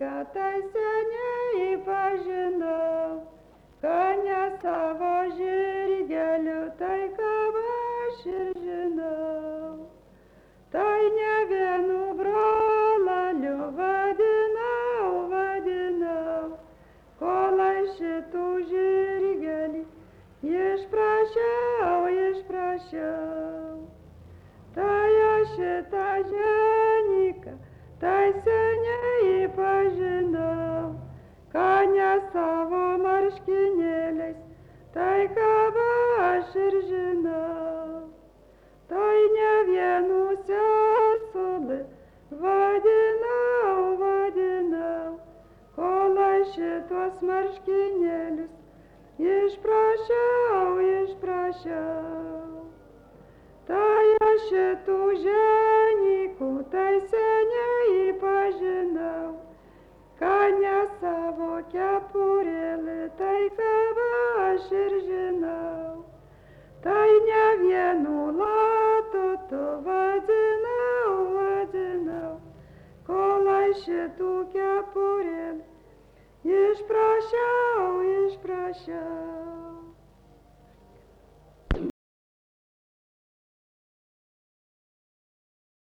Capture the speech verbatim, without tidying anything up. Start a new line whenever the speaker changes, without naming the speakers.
Kad tai seniai pažinau, kad ne savo žirgeliu, tai ką aš ir žinau. Tai ne vienu brolaliu vadinau, vadinau, kol aš šitų žirgelį išprašiau, išprašiau. Tai aš šitą ženiką, tai seniai pažinau, kad ne savo marškinėliais, tai ką aš ir žinau. Tai ne vienu sesulį vadinau, vadinau, kol aš šitos marškinėlius išprašiau, išprašiau. Tai aš šitų ženykų, tai seniai pažinau, kad ne savo kepurėlį, tai ką aš ir žinau. Tai ne vienu latutu vadinau, vadinau, kol aš šitų kepurėlį išprašiau, išprašiau.